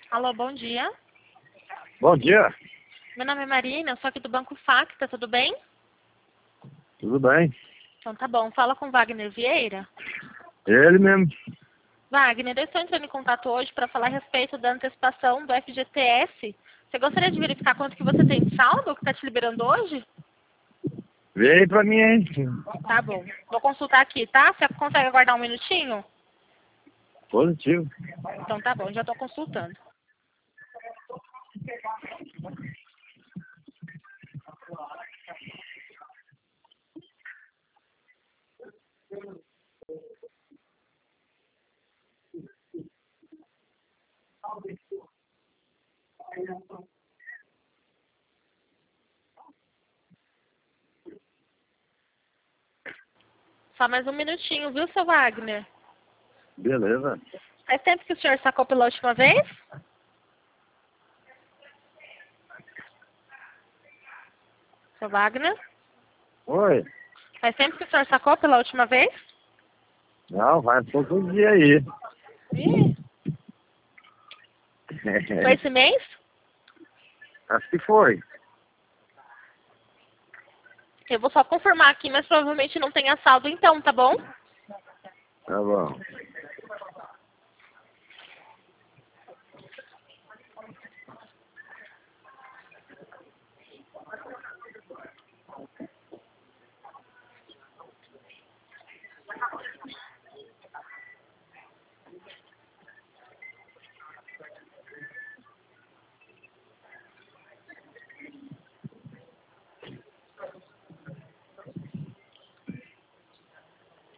Alô, bom dia. Bom dia, Meu nome é Marina, eu sou aqui do Banco Facta, tudo bem? tudo bem? Então tá bom, fala com Wagner Vieira. Ele mesmo. Wagner, eu estou entrando em contato hoje para falar a respeito da antecipação do FGTS. Você gostaria de verificar quanto que você tem de saldo que está te liberando hoje? Vê aí pra mim, hein? Tá bom, vou consultar aqui, tá? Você consegue aguardar um minutinho? Positivo. Então tá bom, já estou consultando. Só mais um minutinho, viu, seu Wagner? Beleza. Faz tempo que o senhor sacou pela última vez? Seu Wagner? Oi. Faz tempo que o senhor sacou pela última vez? Não, vai pouco dia aí. Ih, foi esse mês? Acho que foi. Eu vou só confirmar aqui, mas provavelmente não tenha saldo então, tá bom? Tá bom.